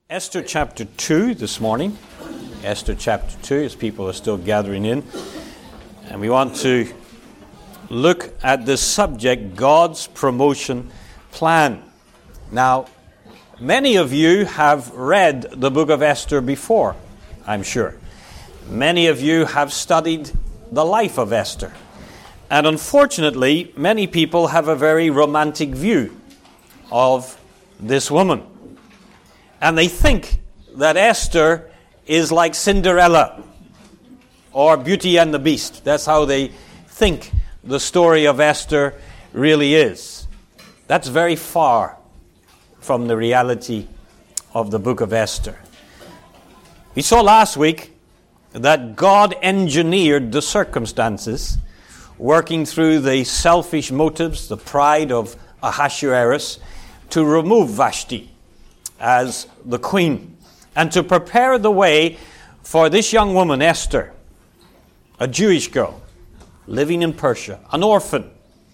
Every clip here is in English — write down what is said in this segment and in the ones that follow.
Esther chapter 2 this morning. Esther chapter 2, as people are still gathering in. And we want to look at this subject, God's promotion plan. Now, many of you have read the book of Esther before, I'm sure. Many of you have studied the life of Esther. And unfortunately, many people have a very romantic view of this woman. And they think that Esther is like Cinderella or Beauty and the Beast. That's how they think the story of Esther really is. That's very far from the reality of the book of Esther. We saw last week that God engineered the circumstances, working through the selfish motives, the pride of Ahasuerus, to remove Vashti as the queen, and to prepare the way for this young woman, Esther, a Jewish girl, living in Persia, an orphan,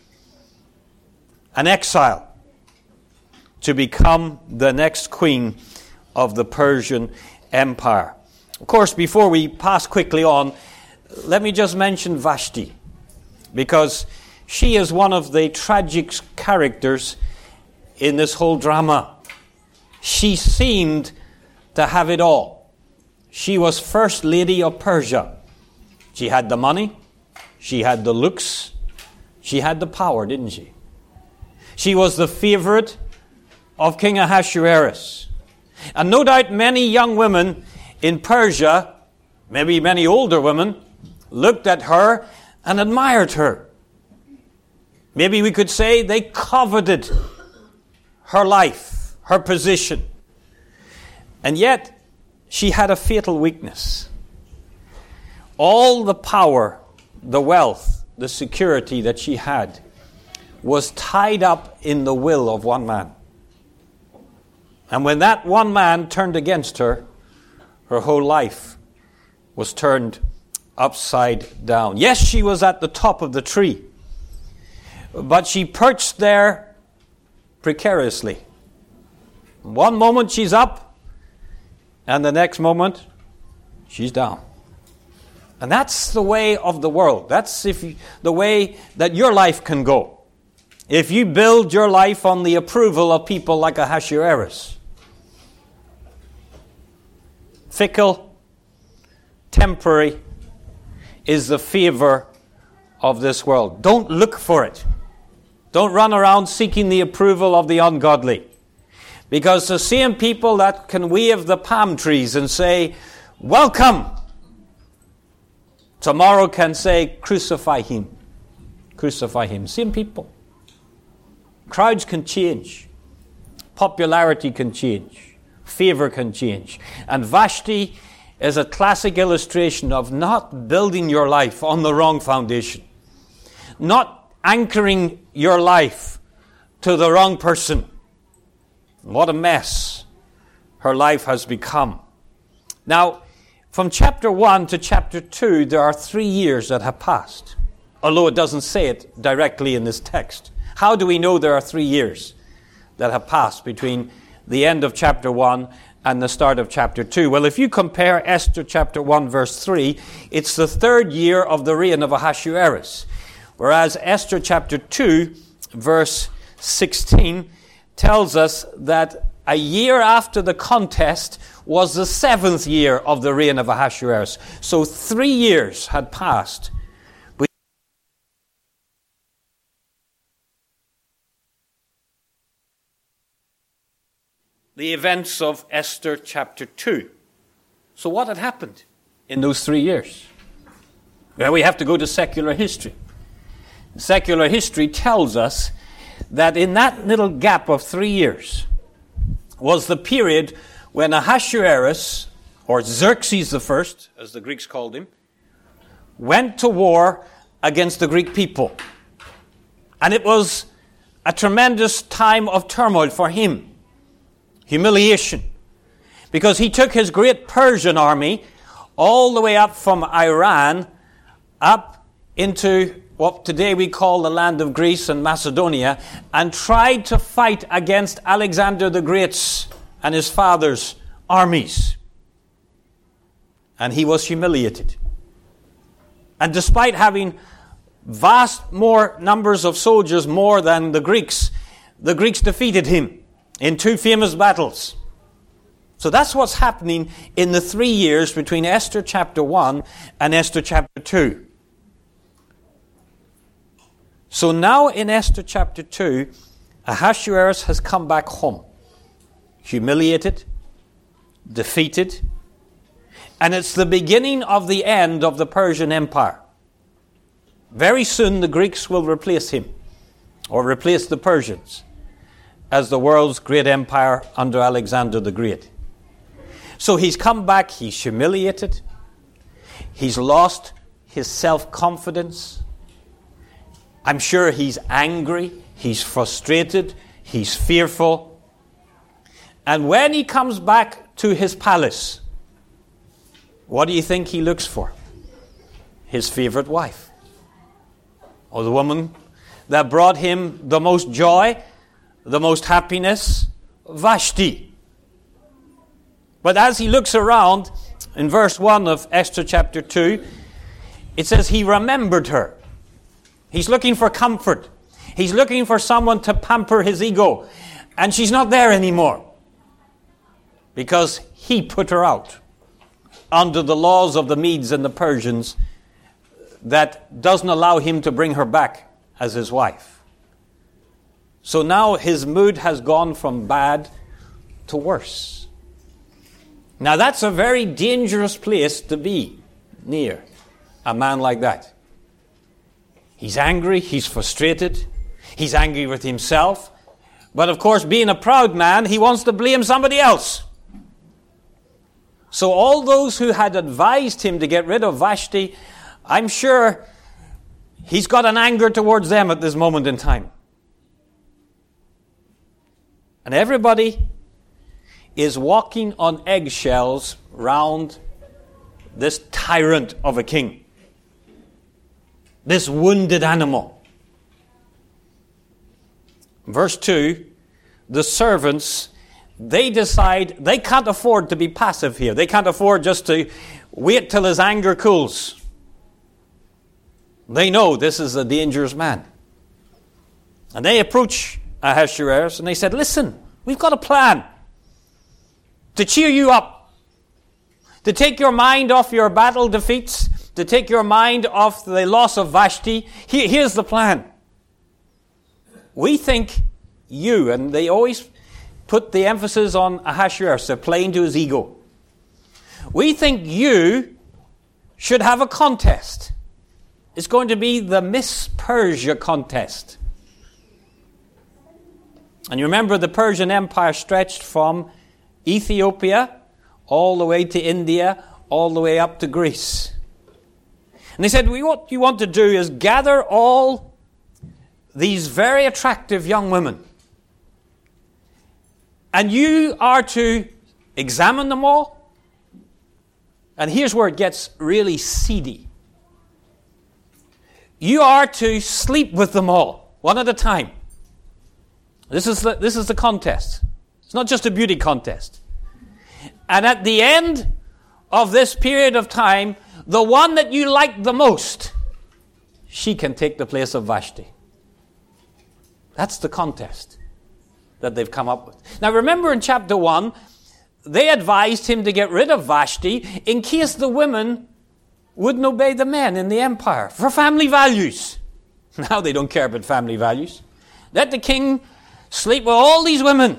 an exile, to become the next queen of the Persian Empire. Of course, before we pass quickly on, let me just mention Vashti, because she is one of the tragic characters in this whole drama. She seemed to have it all. She was first lady of Persia. She had the money, she had the looks, she had the power, didn't she? She was the favorite of King Ahasuerus. And no doubt many young women in Persia, maybe many older women, looked at her and admired her. Maybe we could say they coveted her life, her position. And yet, she had a fatal weakness. All the power, the wealth, the security that she had was tied up in the will of one man. And when that one man turned against her, her whole life was turned upside down. Yes, she was at the top of the tree, but she perched there precariously. One moment she's up, and the next moment she's down. And that's the way of the world. That's the way that your life can go. If you build your life on the approval of people like Ahasuerus. Fickle, temporary is the favor of this world. Don't look for it. Don't run around seeking the approval of the ungodly. Because the same people that can wave the palm trees and say, welcome, tomorrow can say, crucify him. Crucify him. Same people. Crowds can change. Popularity can change. Favor can change. And Vashti is a classic illustration of not building your life on the wrong foundation. Not anchoring your life to the wrong person. What a mess her life has become. Now, from chapter 1 to chapter 2, there are 3 years that have passed. Although it doesn't say it directly in this text. How do we know there are 3 years that have passed between the end of chapter 1 and the start of chapter 2? Well, if you compare Esther chapter 1 verse 3, it's the 3rd year of the reign of Ahasuerus. Whereas Esther chapter 2 verse 16 tells us that a year after the contest was the 7th year of the reign of Ahasuerus. So 3 years had passed. The events of Esther chapter 2. So what had happened in those 3 years? Well, we have to go to secular history. Secular history tells us that in that little gap of 3 years was the period when Ahasuerus, or Xerxes I, as the Greeks called him, went to war against the Greek people. And it was a tremendous time of turmoil for him. Humiliation. Because he took his great Persian army all the way up from Iran up into what today we call the land of Greece and Macedonia, and tried to fight against Alexander the Great's and his father's armies. And he was humiliated. And despite having vast more numbers of soldiers, more than the Greeks defeated him in 2 famous battles. So that's what's happening in the 3 years between Esther chapter 1 and Esther chapter 2. So now in Esther chapter 2, Ahasuerus has come back home, humiliated, defeated, and it's the beginning of the end of the Persian Empire. Very soon the Greeks will replace him, or replace the Persians, as the world's great empire under Alexander the Great. So he's come back, he's humiliated, he's lost his self-confidence. I'm sure he's angry, he's frustrated, he's fearful. And when he comes back to his palace, what do you think he looks for? His favorite wife. Or the woman that brought him the most joy, the most happiness, Vashti. But as he looks around, in verse 1 of Esther chapter 2, it says he remembered her. He's looking for comfort. He's looking for someone to pamper his ego. And she's not there anymore. Because he put her out under the laws of the Medes and the Persians that doesn't allow him to bring her back as his wife. So now his mood has gone from bad to worse. Now that's a very dangerous place to be near a man like that. He's angry, he's frustrated, he's angry with himself. But of course, being a proud man, he wants to blame somebody else. So all those who had advised him to get rid of Vashti, I'm sure he's got an anger towards them at this moment in time. And everybody is walking on eggshells round this tyrant of a king. This wounded animal. Verse 2, the servants, they decide they can't afford to be passive here. They can't afford just to wait till his anger cools. They know this is a dangerous man. And they approach Ahasuerus and they said, listen, we've got a plan to cheer you up, to take your mind off your battle defeats, to take your mind off the loss of Vashti. Here's the plan. We think you, and they always put the emphasis on Ahasuerus, they're playing to his ego. We think you should have a contest. It's going to be the Miss Persia contest. And you remember the Persian Empire stretched from Ethiopia all the way to India, all the way up to Greece. And they said, what you want to do is gather all these very attractive young women. And you are to examine them all. And here's where it gets really seedy. You are to sleep with them all, one at a time. This is the contest. It's not just a beauty contest. And at the end of this period of time, the one that you like the most, she can take the place of Vashti. That's the contest that they've come up with. Now remember in chapter 1, they advised him to get rid of Vashti in case the women wouldn't obey the men in the empire for family values. Now they don't care about family values. Let the king sleep with all these women.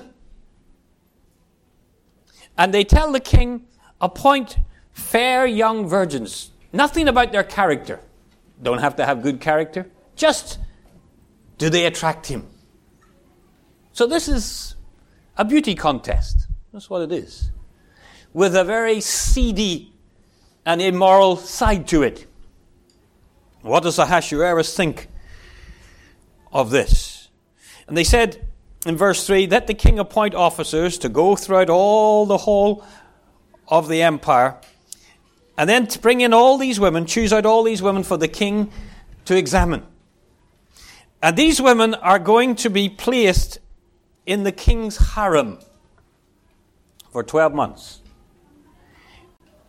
And they tell the king, appoint fair young virgins. Nothing about their character. Don't have to have good character. Just, do they attract him? So this is a beauty contest. That's what it is. With a very seedy and immoral side to it. What does Ahasuerus think of this? And they said in verse 3, let the king appoint officers to go throughout all the whole of the empire, and then to bring in all these women, choose out all these women for the king to examine. And these women are going to be placed in the king's harem for 12 months.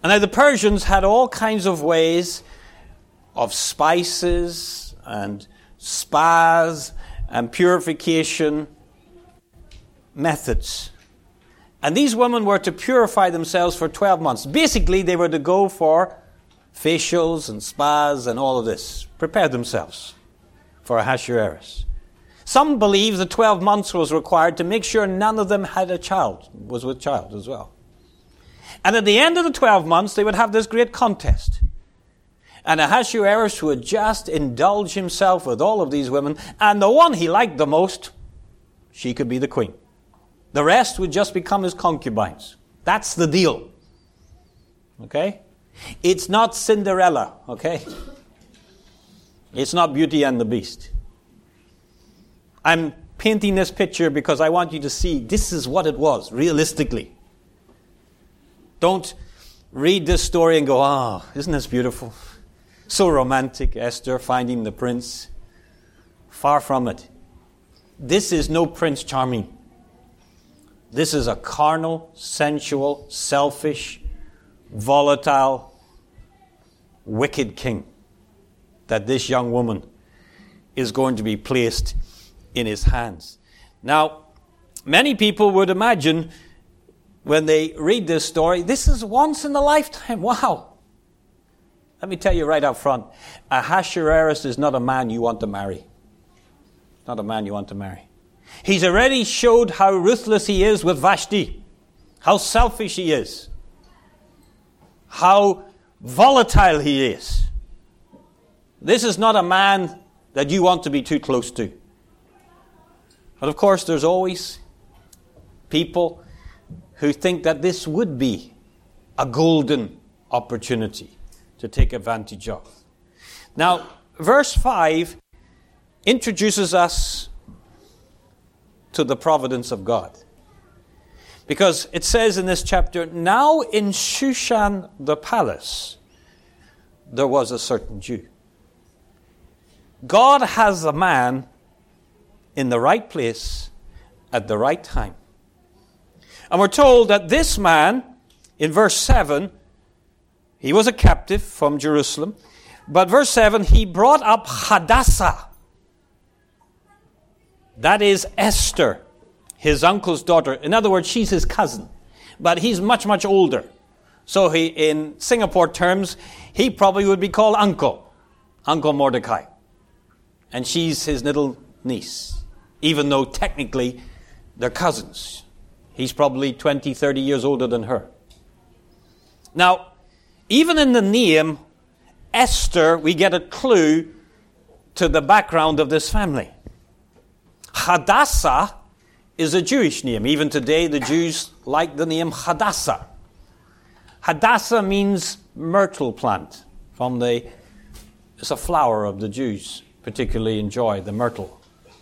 And now the Persians had all kinds of ways of spices and spas and purification methods. And these women were to purify themselves for 12 months. Basically, they were to go for facials and spas and all of this. Prepare themselves for Ahasuerus. Some believe the 12 months was required to make sure none of them had a child, was with child as well. And at the end of the 12 months, they would have this great contest. And Ahasuerus would just indulge himself with all of these women, and the one he liked the most, she could be the queen. The rest would just become his concubines. That's the deal. Okay? It's not Cinderella, okay? It's not Beauty and the Beast. I'm painting this picture because I want you to see this is what it was, realistically. Don't read this story and go, isn't this beautiful? So romantic, Esther finding the prince. Far from it. This is no Prince Charming. This is a carnal, sensual, selfish, volatile, wicked king that this young woman is going to be placed in his hands. Now, many people would imagine when they read this story, this is once in a lifetime. Wow. Let me tell you right up front, Ahasuerus is not a man you want to marry. Not a man you want to marry. He's already showed how ruthless he is with Vashti, how selfish he is, how volatile he is. This is not a man that you want to be too close to. But of course, there's always people who think that this would be a golden opportunity to take advantage of. Now, verse 5 introduces us to the providence of God. Because it says in this chapter, now in Shushan the palace, there was a certain Jew. God has a man in the right place at the right time. And we're told that this man, in verse 7, he was a captive from Jerusalem. But verse 7, he brought up Hadassah. That is Esther, his uncle's daughter. In other words, she's his cousin. But he's much, much older. So he, in Singapore terms, he probably would be called Uncle Mordecai. And she's his little niece, even though technically they're cousins. He's probably 20, 30 years older than her. Now, even in the name, Esther, we get a clue to the background of this family. Hadassah is a Jewish name. Even today, the Jews like the name Hadassah. Hadassah means myrtle plant. It's a flower of the Jews particularly enjoy, the myrtle.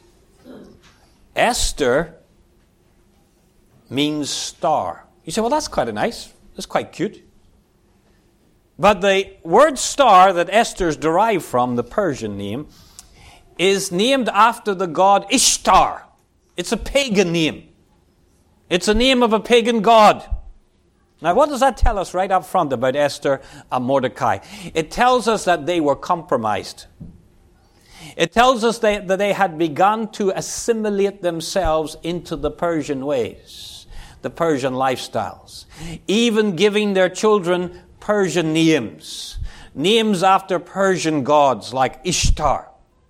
Esther means star. You say, well, that's quite cute. But the word star that Esther's derived from, the Persian name, is named after the god Ishtar. It's a pagan name. It's a name of a pagan god. Now, what does that tell us right up front about Esther and Mordecai? It tells us that they were compromised. It tells us that they had begun to assimilate themselves into the Persian ways, the Persian lifestyles, even giving their children Persian names after Persian gods like Ishtar.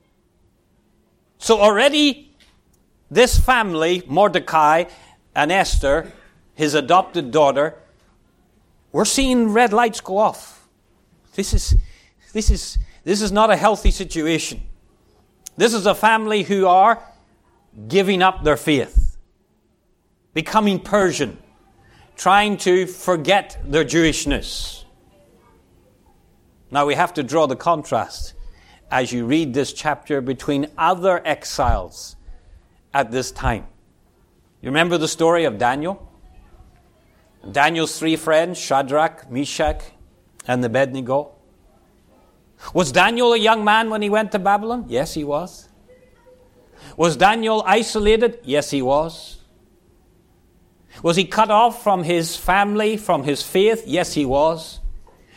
So already this family, Mordecai and Esther, his adopted daughter, we're seeing red lights go off. This is not a healthy situation. This is a family who are giving up their faith, becoming Persian, trying to forget their Jewishness. Now we have to draw the contrast as you read this chapter between other exiles at this time. You remember the story of Daniel? Daniel's three friends, Shadrach, Meshach, and Abednego. Was Daniel a young man when he went to Babylon? Yes, he was. Was Daniel isolated? Yes, he was. Was he cut off from his family, from his faith? Yes, he was.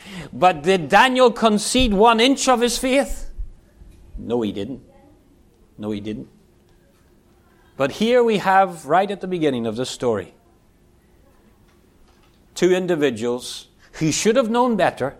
But did Daniel concede 1 inch of his faith? No, he didn't. No, he didn't. But here we have, right at the beginning of the story, 2 individuals who should have known better,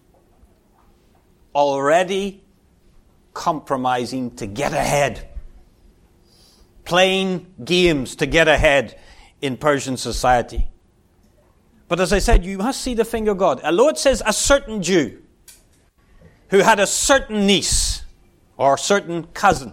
already compromising to get ahead, playing games to get ahead in Persian society. But as I said, you must see the finger of God. Although it says a certain Jew who had a certain niece or certain cousin,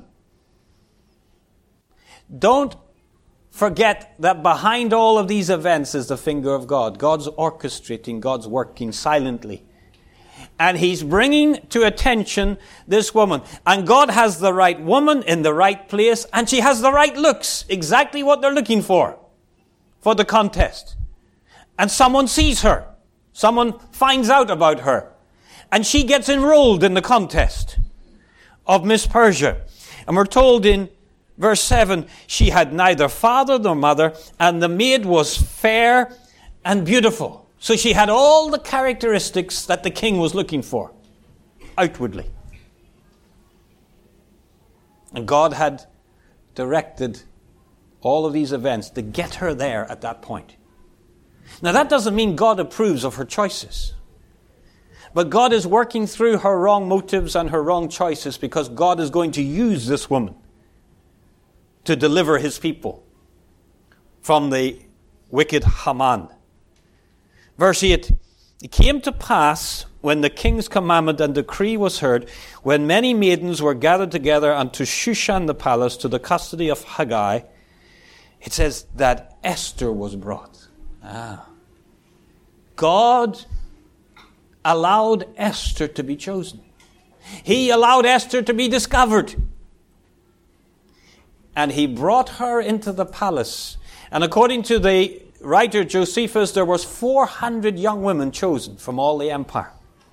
don't forget that behind all of these events is the finger of God. God's orchestrating, God's working silently. And He's bringing to attention this woman. And God has the right woman in the right place, and she has the right looks, exactly what they're looking for the contest. And someone sees her. Someone finds out about her. And she gets enrolled in the contest of Miss Persia. And we're told in verse 7, she had neither father nor mother, and the maid was fair and beautiful. So she had all the characteristics that the king was looking for, outwardly. And God had directed all of these events to get her there at that point. Now that doesn't mean God approves of her choices. But God is working through her wrong motives and her wrong choices, because God is going to use this woman to deliver His people from the wicked Haman. Verse 8, it came to pass, when the king's commandment and decree was heard, when many maidens were gathered together unto Shushan the palace, to the custody of Haggai, it says that Esther was brought. God allowed Esther to be chosen. He allowed Esther to be discovered. And He brought her into the palace. And according to the writer Josephus, there was 400 young women chosen from all the empire.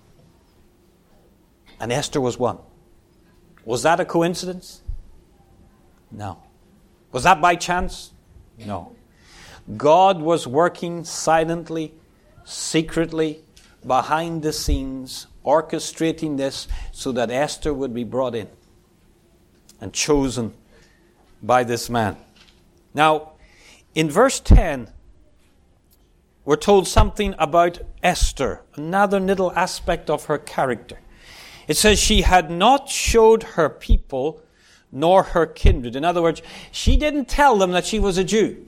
And Esther was one. Was that a coincidence? No. Was that by chance? No. God was working silently, secretly, behind the scenes, orchestrating this so that Esther would be brought in and chosen by this man. Now, in verse 10, we're told something about Esther, another little aspect of her character. It says she had not showed her people nor her kindred. In other words, she didn't tell them that she was a Jew.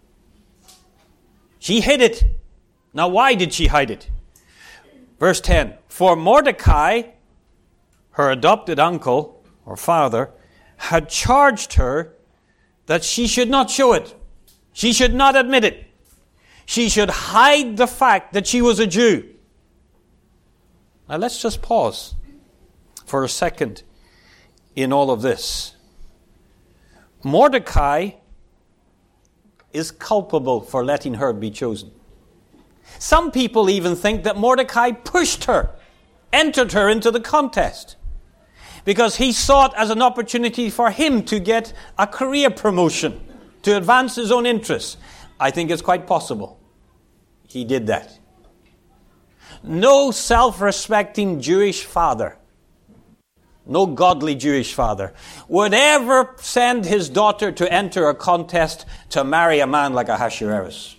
She hid it. Now, why did she hide it? Verse 10, for Mordecai, her adopted uncle or father, had charged her that she should not show it. She should not admit it. She should hide the fact that she was a Jew. Now let's just pause for a second in all of this. Mordecai is culpable for letting her be chosen. Some people even think that Mordecai pushed her, entered her into the contest, because he saw it as an opportunity for him to get a career promotion, to advance his own interests. I think it's quite possible he did that. No self-respecting Jewish father, no godly Jewish father, would ever send his daughter to enter a contest to marry a man like Ahasuerus.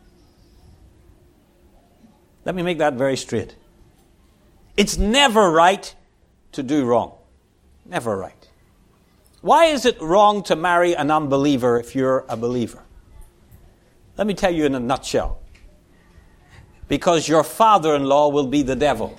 Let me make that very straight. It's never right to do wrong. Never right. Why is it wrong to marry an unbeliever if you're a believer? Let me tell you in a nutshell. Because your father-in-law will be the devil.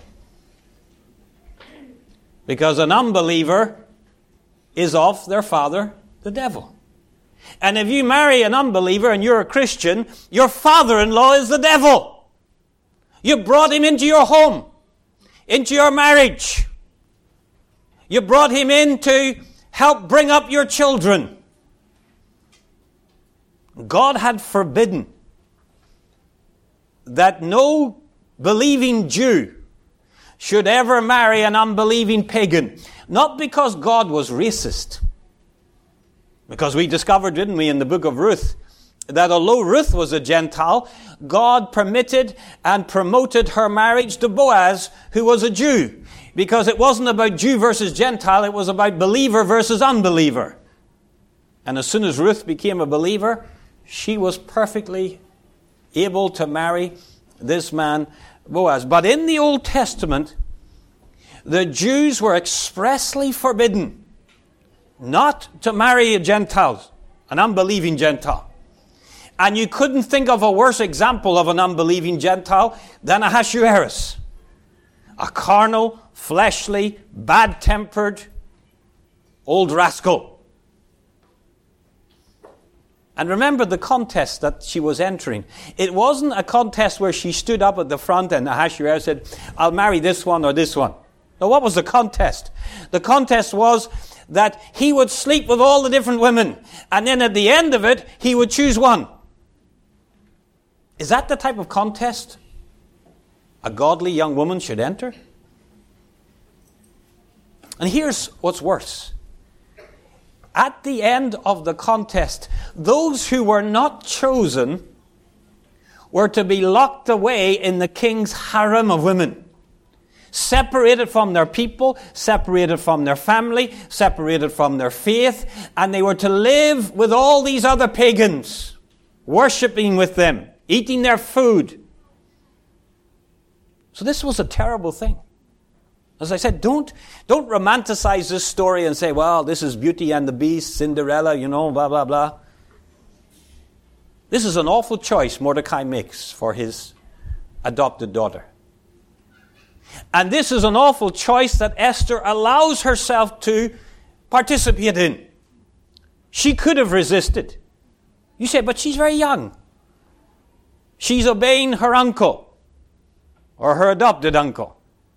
Because an unbeliever is of their father, the devil. And if you marry an unbeliever and you're a Christian, your father-in-law is the devil. You brought him into your home, into your marriage. You brought him in to help bring up your children. God had forbidden that no believing Jew should ever marry an unbelieving pagan. Not because God was racist. Because we discovered, didn't we, in the book of Ruth, that although Ruth was a Gentile, God permitted and promoted her marriage to Boaz, who was a Jew. Because it wasn't about Jew versus Gentile, it was about believer versus unbeliever. And as soon as Ruth became a believer, she was perfectly able to marry this man, Boaz. But in the Old Testament, the Jews were expressly forbidden not to marry a Gentile, an unbelieving Gentile. And you couldn't think of a worse example of an unbelieving Gentile than Ahasuerus. A carnal, fleshly, bad-tempered old rascal. And remember the contest that she was entering. It wasn't a contest where she stood up at the front and Ahasuerus said, I'll marry this one or this one. No, what was the contest? The contest was that he would sleep with all the different women. And then at the end of it, he would choose one. Is that the type of contest a godly young woman should enter? And here's what's worse. At the end of the contest, those who were not chosen were to be locked away in the king's harem of women. Separated from their people, separated from their family, separated from their faith, and they were to live with all these other pagans, worshipping with them, eating their food. So this was a terrible thing. As I said, don't romanticize this story and say, well, this is Beauty and the Beast, Cinderella, blah, blah, blah. This is an awful choice Mordecai makes for his adopted daughter. And this is an awful choice that Esther allows herself to participate in. She could have resisted. You say, but she's very young. She's obeying her uncle or her adopted uncle.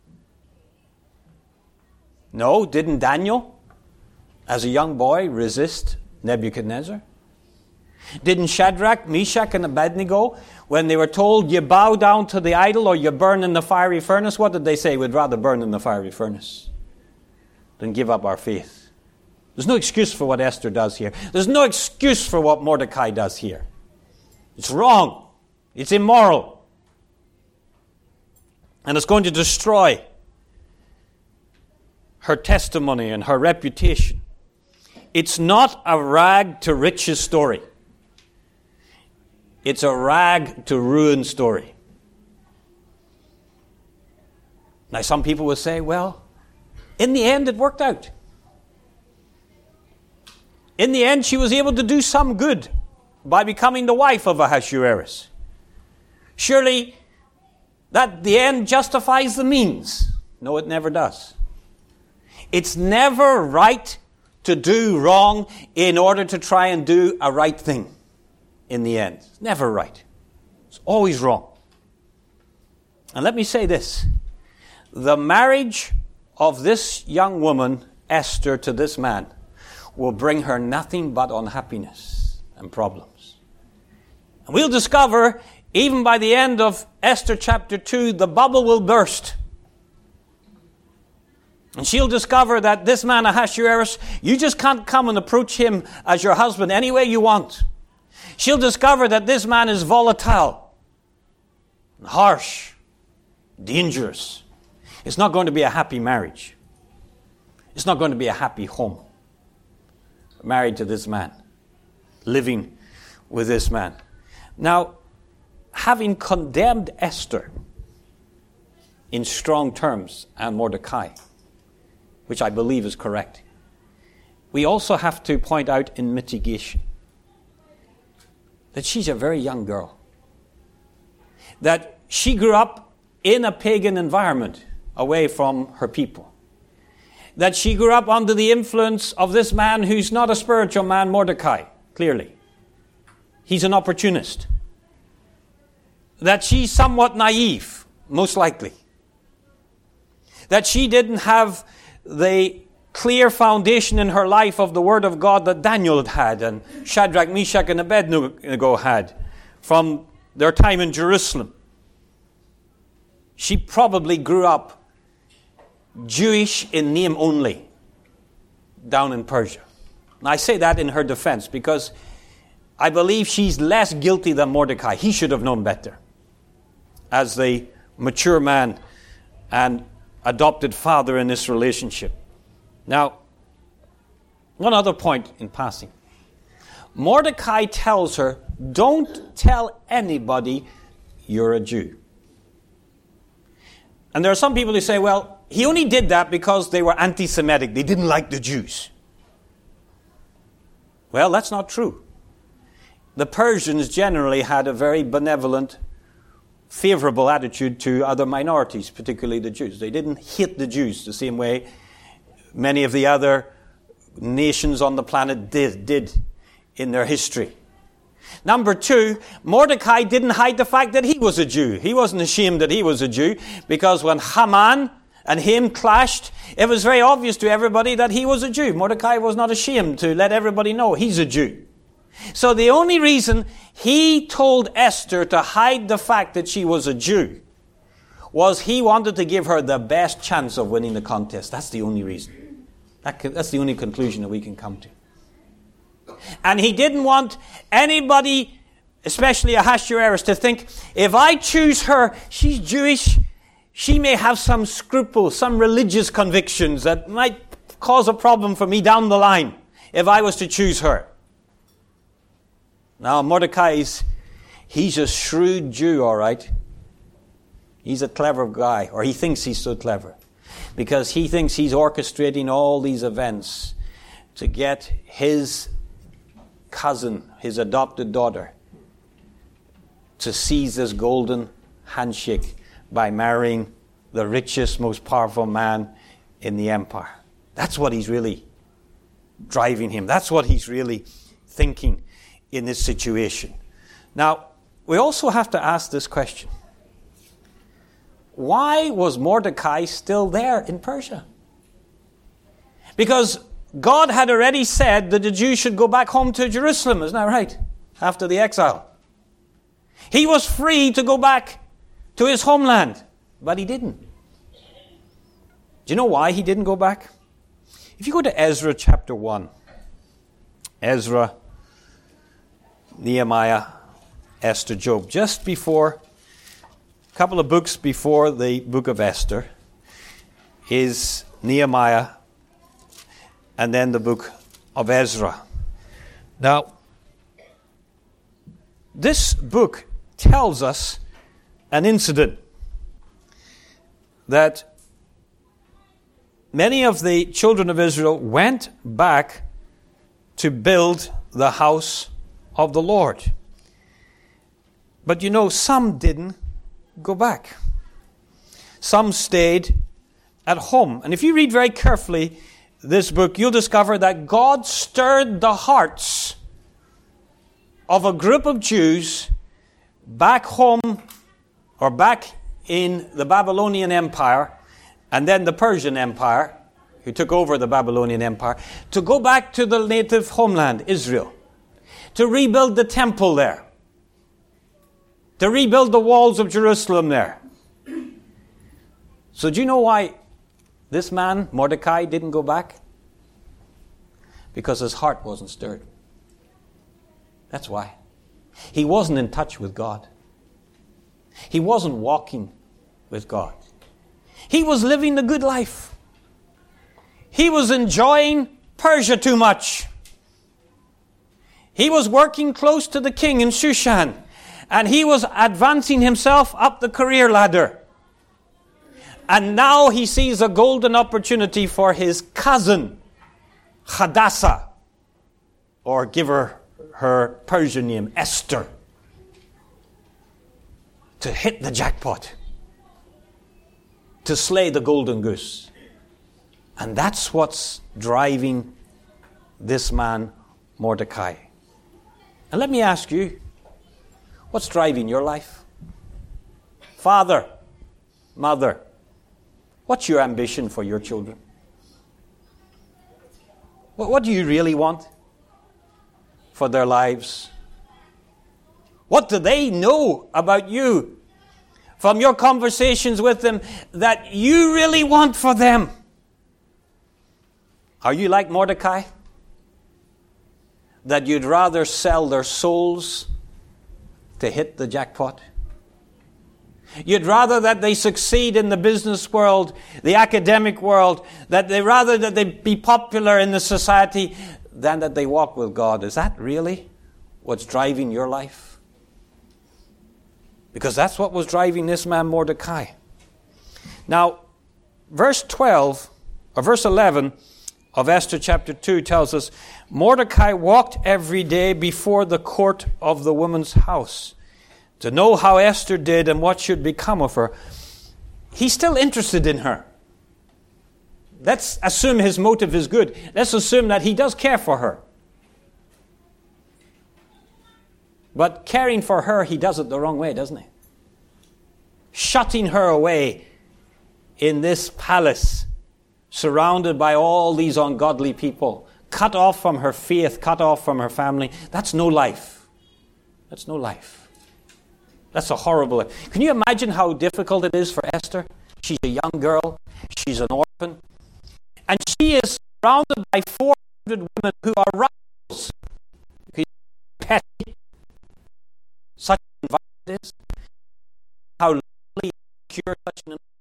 No, didn't Daniel, as a young boy, resist Nebuchadnezzar? Didn't Shadrach, Meshach, and Abednego, when they were told, you bow down to the idol or you burn in the fiery furnace, what did they say? We'd rather burn in the fiery furnace than give up our faith. There's no excuse for what Esther does here. There's no excuse for what Mordecai does here. It's wrong. It's immoral. And it's going to destroy her testimony and her reputation. It's not a rag to riches story. It's a rag to ruin story. Now some people will say, well, in the end it worked out. In the end she was able to do some good by becoming the wife of Ahasuerus. Surely that the end justifies the means. No, it never does. It's never right to do wrong in order to try and do a right thing in the end. It's never right. It's always wrong. And let me say this. The marriage of this young woman, Esther, to this man will bring her nothing but unhappiness and problems. And we'll discover, even by the end of Esther chapter 2, the bubble will burst. And she'll discover that this man Ahasuerus, you just can't come and approach him as your husband any way you want. She'll discover that this man is volatile, harsh, dangerous. It's not going to be a happy marriage. It's not going to be a happy home. Married to this man, living with this man. Now, having condemned Esther in strong terms and Mordecai, which I believe is correct, we also have to point out in mitigation that she's a very young girl. That she grew up in a pagan environment away from her people. That she grew up under the influence of this man who's not a spiritual man, Mordecai, clearly. He's an opportunist. That she's somewhat naive, most likely. That she didn't have the clear foundation in her life of the Word of God that Daniel had and Shadrach, Meshach, and Abednego had from their time in Jerusalem. She probably grew up Jewish in name only down in Persia. And I say that in her defense because I believe she's less guilty than Mordecai. He should have known better. As the mature man and adopted father in this relationship. Now, one other point in passing. Mordecai tells her, don't tell anybody you're a Jew. And there are some people who say, well, he only did that because they were anti-Semitic. They didn't like the Jews. Well, that's not true. The Persians generally had a very benevolent, favorable attitude to other minorities, particularly the Jews. They didn't hate the Jews the same way many of the other nations on the planet did in their history. Number two, Mordecai didn't hide the fact that he was a Jew. He wasn't ashamed that he was a Jew, because when Haman and him clashed, it was very obvious to everybody that he was a Jew. Mordecai was not ashamed to let everybody know he's a Jew. So the only reason he told Esther to hide the fact that she was a Jew was he wanted to give her the best chance of winning the contest. That's the only reason. That's the only conclusion that we can come to. And he didn't want anybody, especially Ahasuerus, to think, if I choose her, she's Jewish, she may have some scruples, some religious convictions that might cause a problem for me down the line if I was to choose her. Now, Mordecai, he's a shrewd Jew, all right. He's a clever guy, or he thinks he's so clever, because he thinks he's orchestrating all these events to get his cousin, his adopted daughter, to seize this golden handshake by marrying the richest, most powerful man in the empire. That's what he's really driving him. That's what he's really thinking in this situation. Now, we also have to ask this question. Why was Mordecai still there in Persia? Because God had already said that the Jews should go back home to Jerusalem, isn't that right? After the exile. He was free to go back to his homeland, but he didn't. Do you know why he didn't go back? If you go to Ezra chapter 1, Ezra, Nehemiah, Esther, Job, just before, a couple of books before the book of Esther, is Nehemiah and then the book of Ezra. Now, this book tells us an incident that many of the children of Israel went back to build the house of the Lord. But you know, some didn't go back. Some stayed at home. And if you read very carefully this book, you'll discover that God stirred the hearts of a group of Jews back home, or back in the Babylonian Empire, and then the Persian Empire, who took over the Babylonian Empire, to go back to the native homeland, Israel, to rebuild the temple there, to rebuild the walls of Jerusalem there. So do you know why this man, Mordecai, didn't go back? Because his heart wasn't stirred. That's why. He wasn't in touch with God. He wasn't walking with God. He was living the good life. He was enjoying Persia too much. He was working close to the king in Shushan, and he was advancing himself up the career ladder. And now he sees a golden opportunity for his cousin, Hadassah, or give her Persian name, Esther, to hit the jackpot, to slay the golden goose. And that's what's driving this man, Mordecai. And let me ask you, what's driving your life? Father, mother, what's your ambition for your children? What do you really want for their lives? What do they know about you from your conversations with them that you really want for them? Are you like Mordecai? that you'd rather sell their souls to hit the jackpot? You'd rather that they succeed in the business world, the academic world, that they be popular in the society than that they walk with God. Is that really what's driving your life? Because that's what was driving this man Mordecai. Now, verse 11 of Esther chapter 2 tells us, Mordecai walked every day before the court of the woman's house to know how Esther did and what should become of her. He's still interested in her. Let's assume his motive is good. Let's assume that he does care for her. But caring for her, he does it the wrong way, doesn't he? Shutting her away in this palace, surrounded by all these ungodly people, cut off from her faith, cut off from her family. That's no life. That's no life. That's a horrible life. Can you imagine how difficult it is for Esther? She's a young girl. She's an orphan. And she is surrounded by 400 women who are rivals. Petty. Such an environment is. How lonely, secure such an environment.